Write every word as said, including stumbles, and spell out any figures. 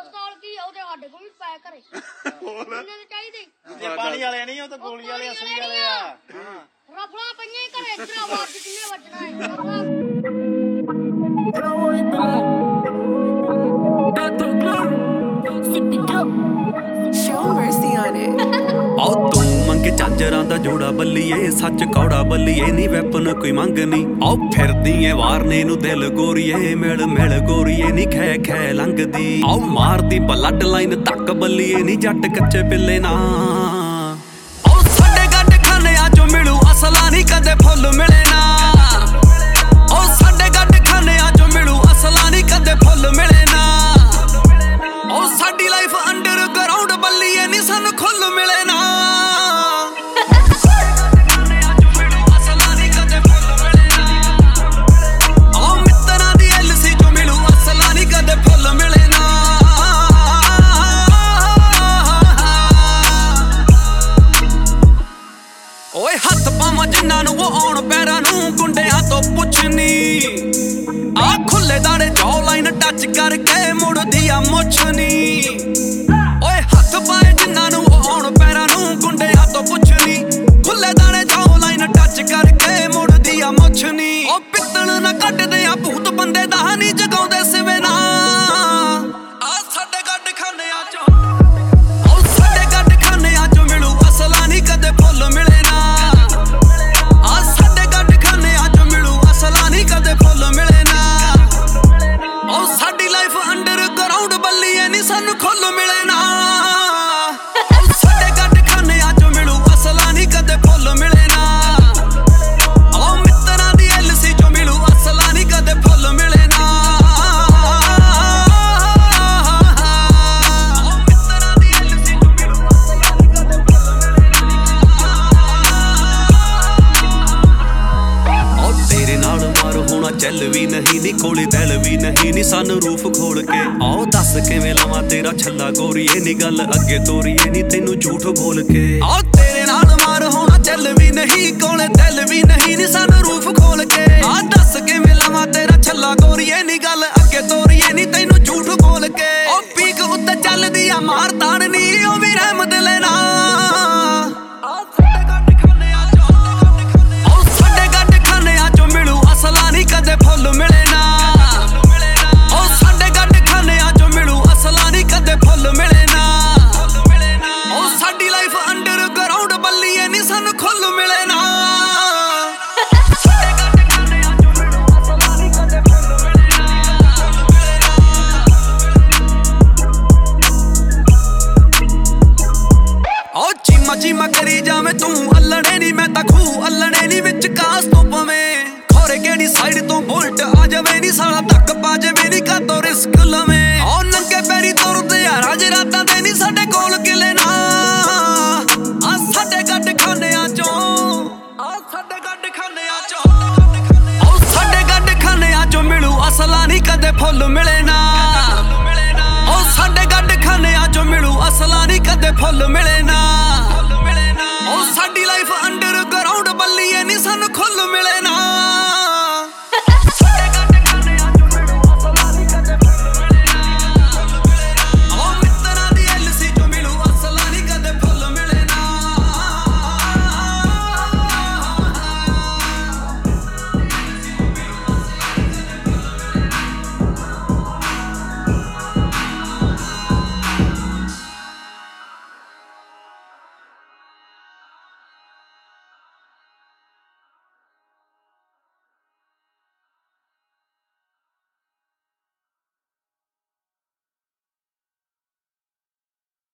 ਪਿਸਤੌਲ ਕੀ ਉਹਦੇ ਸਾਡੇ ਕੋਲ ਵੀ ਪੈ ਘਰੇ ਇਹਨਾਂ ਦੇ ਚਾਹੀਦੇ ਜੇ ਪਾਣੀ ਵਾਲੇ ਨਹੀਂ ਉਹ ਤਾਂ ਗੋਲੀ ਵਾਲੇ ਅਸਲੀ ਵਾਲੇ ਆ ਰਫਲਾ ਪਈਆਂ ਹੀ ਘਰੇ ਇਤਨਾ ਆਵਾਜ਼ ਕਿੰਨੇ ਵੱਜਣਾ ਹੈ Show mercy on it. ਆਓ ਤੂੰ ਮੰਗੇ ਝਾਂਜਰਾਂ ਦਾ ਜੋੜਾ ਬੱਲੀਏ ਸੱਚ ਕੌੜਾ ਬੱਲੀਏ ਨੀ ਵੈਪਨ ਕੋਈ ਮੰਗਨੀ ਆਓ ਫਿਰਦੀ ਏ ਵਾਰਨੇ ਨੂੰ ਦਿਲ ਗੋਰੀਏ ਮਿਲ ਮਿਲ ਗੋਰੀਏ ਨੀ ਖੈ ਖੈ ਲੰਘਦੀ ਆਓ ਮਾਰਦੀ ਬਲੱਡ ਲਾਈਨ ਤੱਕ ਬੱਲੀਏ ਨੀ ਜੱਟ ਕੱਚੇ ਪਿੱਲੇ ਨਾ ਆਓ ਸਾਡੇ ਗੱਡ ਖਾਨਿਆਂ ਚੋਂ ਮਿਲੂ ਅਸਲਾ ਨੀ ਕਦੇ ਫੁੱਲ ਮਿਲੇ ਨਾ ਆਓ ਸਾਡੇ ਗੱਡ ਖਾਨਿਆਂ ਚੋਂ ਮਿਲੂ ਅਸਲਾ ਨੀ ਕਦੇ ਫੁੱਲ ਮਿਲੇ ਨਾ ਆਓ ਸਾਡੀ ਲਾਈਫ ਅੰਡਰਗਰਾਉਂਡ ਬੱਲੀਏ ਨੀ ਸਾਨੂੰ ਖੁੱਲ ਮਿਲੇ ਨਾ ਓਏ ਹੱਥ ਪਾਵਾਂ ਜਿੰਨਾਂ ਨੂੰ ਉਹ ਆਉਣ ਪੈਰਾਂ ਨੂੰ ਗੁੰਡਿਆਂ ਤੋਂ ਪੁੱਛਣੀ ਆ ਖੁੱਲੇ ਦਾੜੇ ਜੌ ਲਾਈਨ ਟੱਚ ਕਰਕੇ ਮੁੜਦੀ ਆ ਮੁੱਛਣੀ ਓਏ ਹੱਥ ਪਾਏ ਜਿੰਨਾਂ ਨੂੰ ਉਹ ਆਉਣ ਪੈਰਾਂ ਨੂੰ ਗੁੰਡਿਆਂ ਤੋਂ ਪੁੱਛਣੀ ਖੁੱਲੇ ਦਾੜੇ ਜੌ ਲਾਈਨ ਟੱਚ ਕਰਕੇ ਮੁੜਦੀ ਆ ਮੁੱਛਣੀ ਉਹ ਪਿੱਤਲ ਨਾ ਕੱਢਦੇ ਆ ਭੂਤ ਬੰਦੇ ਦਾ ਨਹੀਂ ਜਗਾਉਂਦੇ ਸਿਵੇ ਨਾ ਆ ਸਾਡੇ ਗੱਡ ਖਾਨਿਆਂ ਚੋਂ ਉਹ ਸਾਡੇ ਗੱਡ ਖਾਨਿਆਂ ਚੋਂ ਮਿਲੂ ਅਸਲਾ ਨਹੀਂ ਕਦੇ ਫੁੱਲ ਮਿਲੇ ਸਾਨੂੰ ਖੁੱਲ ਮਿਲੇ ਨਾ ਸਾਡੇ ਗੱਡ ਖਾਨਿਆਂ ਚੋਂ ਮਿਲੂ ਅਸਲਾ ਨੀ ਕਦੇ ਫੁੱਲ ਮਿਲੇ ਨਾ ਓ ਮਿੱਤਰਾਂ ਦੀ ਐਲਸੀ ਚੋਂ ਮਿਲੂ ਅਸਲਾ ਨੀ ਕਦੇ ਫੁੱਲ ਮਿਲੇ ਨਾ ਓ ਮਿੱਤਰਾਂ ਦੀ ਐਲਸੀ ਚੋਂ ਮਿਲੂ ਅਸਲਾ ਨੀ ਕਦੇ ਫੁੱਲ ਮਿਲੇ ਨਾ ਓ ਤੇਰੇ ਨਾਲ ਮਾਰ ਹੋਣਾ ਚੱਲ ਵੀ ਨਹੀਂ ਨੀ ਕੋਲੇ ਦਿਲ ਵੀ ਨਹੀਂ ਨੀ ਸਾਨੂੰ ਰੂਫ ਖੋਲ ਕੇ ਆਓ ਦੱਸ ਕਿਵੇਂ ਲਾਵਾਂ ਤੇਰਾ ਛੱਲਾ ਗੋਰੀਏ ਨੀ ਗੱਲ ਅੱਗੇ ਤੋਰੀਏ ਨੀ ਤੈਨੂੰ ਝੂਠ ਬੋਲ ਕੇ ਆਓ ਤੇਰੇ ਨਾਲ ਮਾਰ ਹੋਣਾ ਚੱਲ ਵੀ ਨਹੀਂ ਕੋਲੇ ਦਿਲ ਵੀ ਨਹੀਂ ਨੀ ਸਾਨੂੰ ਰੂਫ ਖੋਲ ਕੇ ਆ ਦੱਸ ਕਿਵੇਂ ਲਾਵਾਂ ਤੇਰਾ ਛੱਲਾ ਗੋਰੀਏ ਨੀ ਗੱਲ ਅੱਗੇ ਤੋਰੀਏ ਨੀ ਤੈਨੂੰ ਝੂਠ ਬੋਲ ਕੇ ਓ ਪੀਕ ਉੱਤੇ ਚੱਲਦੀ ਆ ਮਾਰ ਤਾੜਨੀ ਉਹ ਵੀ ਰਹਿਮਤ ਲੈਣਾ ਆ ਸਾਡੇ ਗੱਡ ਖਾਨਿਆਂ ਚੋਂ ਆਓ ਸਾਡੇ ਗੱਡ ਖਾਨਿਆਂ ਚੋਂ ਮਿਲੂ ਅਸਲਾ ਨੀ ਕਦੇ ਫੁੱਲ ਮਿਲੇ ਨਾ ਓ ਸਾਡੇ ਗੱਡ ਖਾਨਿਆਂ ਚੋਂ ਮਿਲੂ ਅਸਲਾ ਨੀ ਕਦੇ ਫੁੱਲ ਮਿਲੇ ਨਾ ਓ ਸਾਡੀ ਲਾਈਫ ਅੰਡਰਗਰਾਉਂਡ ਬੱਲੀਏ ਨੀ ਸਾਨੂੰ ਖੁੱਲ ਮਿਲੇ ਨਾ ਸਾਡੇ ਗੱਡ ਖਾਨਿਆਂ ਚੋਂ ਮਿਲੂ ਅਸਲਾ ਨੀ ਕਦੇ ਫੁੱਲ ਮਿਲੇ ਨਾ ਓ ਚੀਮਾ ਚੀਮਾ ਕਰੀ ਜਾਵੇਂ ਤੂੰ ਅੱਲਣੇ ਨੀ ਮੈਂ ਤਾਂ ਖੂ ਅੱਲਣੇ ਨੀ ਵਿੱਚ ਕਾਸ ਤੋਂ ਪਵੇਂ ਖੋਰੇ ਕਿਹੜੀ ਸਾਈਡ ਤੋਂ ਬੁਲਟ ਆ ਜਾਵੇ ਨੀ ਸਾਲਾ ਤੱਕ ਪਾ ਜਾਵੇ ਨੀ ਕਾਤੋਂ ਰਿਸਕ ਲਵੇਂ ਓ ਨੰਗੇ ਪੈਰੀ ਤੁਰਦੇ ਆ ਰਾਜ ਰਾਤਾਂ ਦੇ ਨੀ ਸਾਡੇ ਕੋਲ ਕਿਲੇ ਨਾ ਆ ਸਾਡੇ ਗੱਡ ਖਾਨਿਆਂ ਚੋਂ ਆ ਸਾਡੇ ਗੱਡ ਖਾਨਿਆਂ ਚੋਂ ਓ ਸਾਡੇ ਗੱਡ ਖਾਨਿਆਂ ਚੋਂ ਮਿਲੂ ਅਸਲਾ ਨੀ ਕਦੇ ਫੁੱਲ ਮਿਲੇ ਨਾ ਓ ਸਾਡੇ ਗੱਡ ਖਾਨਿਆਂ ਚੋਂ ਮਿਲੂ ਅਸਲਾ ਨੀ ਕਦੇ ਫੁੱਲ ਮਿਲੇ ਨਾ ਓ ਸਾਡੀ ਲਾਈਫ ਅੰਡਰਗਰਾਉਂਡ ਬੱਲੀਏ ਨੀ ਸਾਨੂੰ ਖੁੱਲ ਮਿਲੇ ਨਾ